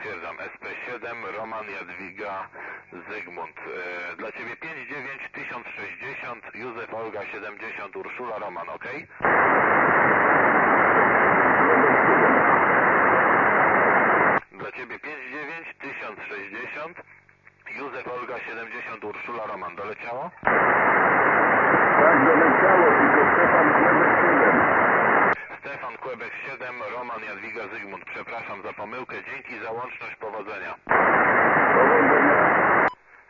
potwierdzam. SP7, Roman, Jadwiga, Zygmunt. Dla Ciebie 59 1060, Józef, Olga 70, Urszula, Roman, ok? Dla Ciebie 59 1060, Józef, Olga 70, Urszula, Roman. Doleciało? Tak, doleciało, tylko Stefan Quebec 7. Stefan Quebec 7, Roman, Jadwiga, Zygmunt. Przepraszam za pomyłkę. Dzięki za łączność. Powodzenia.